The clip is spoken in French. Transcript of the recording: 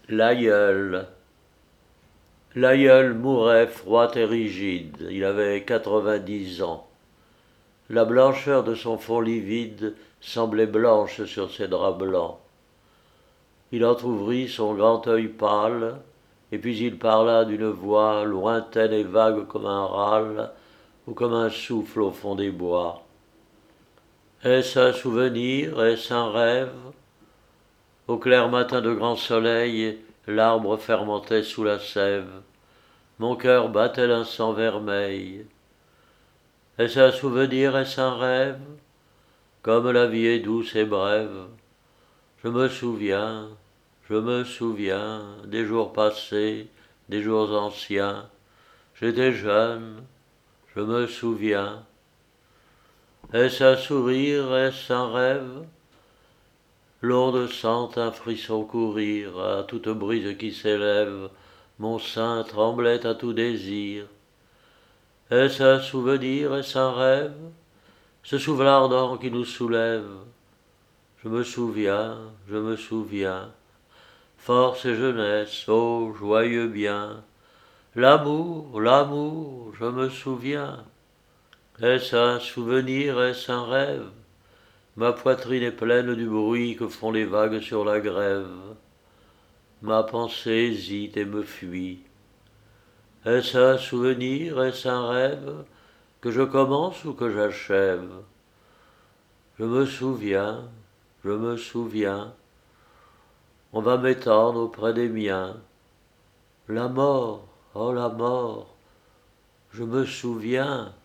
L'aïeul. L'aïeul mourait froid et rigide, il avait 90 ans. La blancheur de son front livide semblait blanche sur ses draps blancs. Il entr'ouvrit son grand œil pâle, et puis il parla d'une voix lointaine et vague comme un râle ou comme un souffle au fond des bois. Est-ce un souvenir, est-ce un rêve? Au clair matin de grand soleil, l'arbre fermentait sous la sève. Mon cœur battait d'un sang vermeil. Est-ce un souvenir, est-ce un rêve? Comme la vie est douce et brève. Je me souviens des jours passés, des jours anciens. J'étais jeune, je me souviens. Est-ce un sourire, est-ce un rêve? L'onde sent un frisson courir à toute brise qui s'élève. Mon sein tremblait à tout désir. Est-ce un souvenir, est-ce un rêve? Ce souffle ardent qui nous soulève. Je me souviens. Force et jeunesse, ô joyeux bien. L'amour, je me souviens. Est-ce un souvenir, est-ce un rêve? Ma poitrine est pleine du bruit que font les vagues sur la grève. Ma pensée hésite et me fuit. Est-ce un souvenir, est-ce un rêve? Que je commence ou que j'achève? Je me souviens, je me souviens. On va m'étendre auprès des miens. La mort, oh la mort, je me souviens.